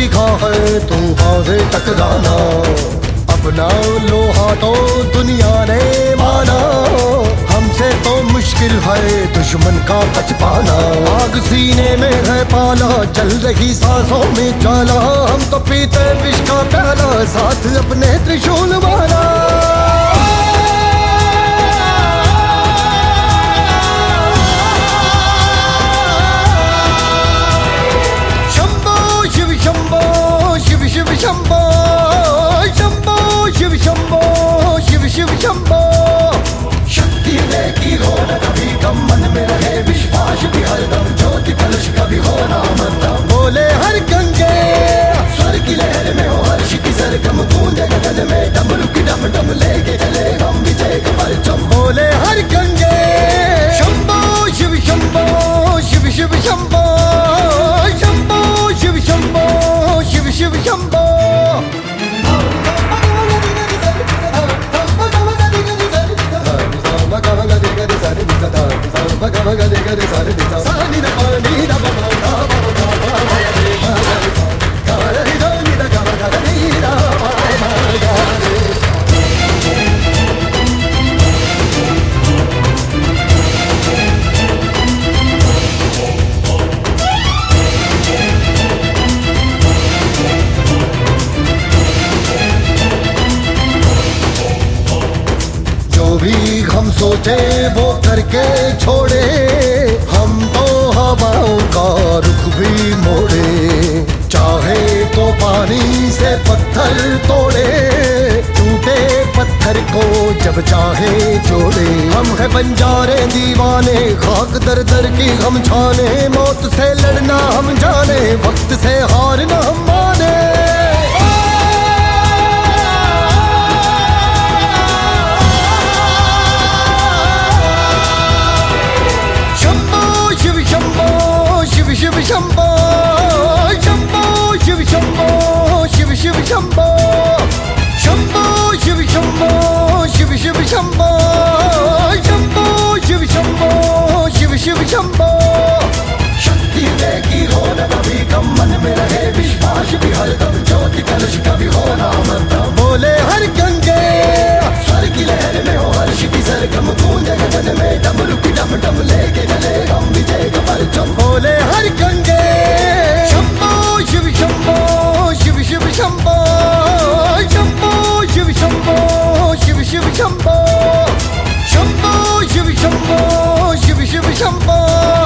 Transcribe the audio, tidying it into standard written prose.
सीखा है तूफान से टकराना। अपना लो हाथों दुनिया ने माना, हमसे तो मुश्किल है दुश्मन का बच पाना। आग सीने में है पाला, चल रही सांसों में जाला, हम तो पीते विष का प्याला, साथ अपने त्रिशूल वाला। शंभो शंभो शिव शंभो शिव शिव शंभो। शक्ति की हो न कभी कम, मन में रहे विश्वास भी हरदम, ज्योति कलश कभी हो ना मरदम। बोले हर गंगे स्वर की लहर में हो हर्ष की सरगम, गूंजे गगन में डमरू की डम डम, लेके चले हम विजय का परचम। बोले हर गंगे शंभो शिव शंभो शिव शिव शंभो, शंभो शिव शंभो शिव शिव शंभो। भी हम सोचे वो करके छोड़े, हम तो हवाओं का रुख भी मोड़े। चाहे तो पानी से पत्थर तोड़े, टूटे पत्थर को जब चाहे जोड़े। हम है बंजारे दीवाने, खाक दर दर की हम छाने, मौत से लड़ना हम जाने, वक्त से हारना हम माने। शिव शंभो शंभो शिव शंभो शिव शिव शंभो, शंभो शिव शंभो शिव शिव शंभो, शंभो शिव शंभो शिव शिव शंभो। शक्ति की हो न कभी कम, मन में रहे विश्वास भी हरदम, ज्योति कलश कभी हो ना मरदम। बोले हर गंगे स्वर की लहर में हो हर्ष की सरगम, गूंजे गगन में डमरू की डम डम, लेके चले हम विजय का परचम। बोले हर गंगे शंभो शिव शंभो शिव शिव शंभो, शंभो शिव शंभो शिव शिव शंभो, शंभो शिव शंभो शिव शिव शंभो।